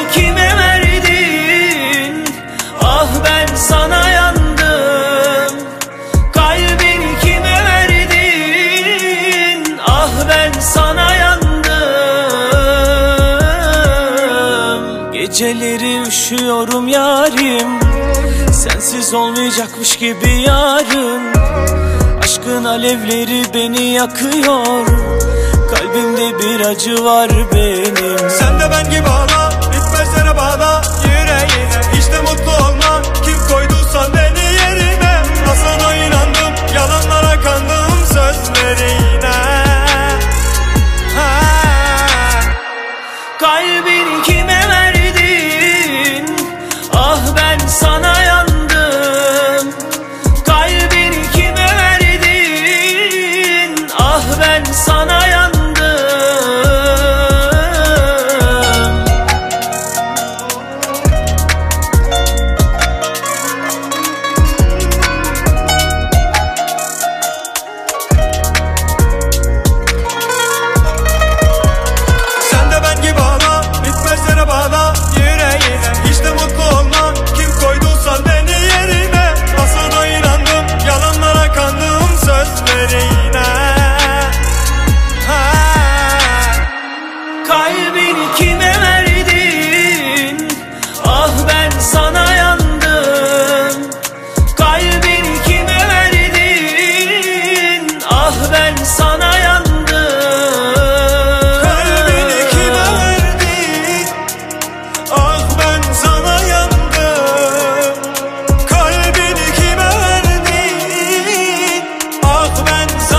kime verdin? Ah ben sana yandım. Kalbini kime verdin? Ah ben sana yandım. Geceleri üşüyorum yarim, sensiz olmayacakmış gibi yarın. Aşkın alevleri beni yakıyor, kalbimde bir acı var benim. Sen de ben gibi ağla, bitmezlere bağla yüreğine. Hiç de mutlu olma, kim koyduysa beni yerine. Sana inandım, yalanlara kandım sözlerine. Kalbini kime verdin? Ah ben sana yandım. Kalbini kime verdin? Ah ben sana yandım. Sen de ben gibi ağla, bitmezlere bağla yüreğine. Hiç de mutlu olma, kim koyduysa beni yerine. Sana inandım, yalanlara kandım sözlerine. Kalbini kime verdin? Ah ben sana yandım. Kalbini kime verdin? Ah ben sana yandım. Kalbini kime verdin? Ah ben sana yandım. Kalbini kime verdin? Ah ben sana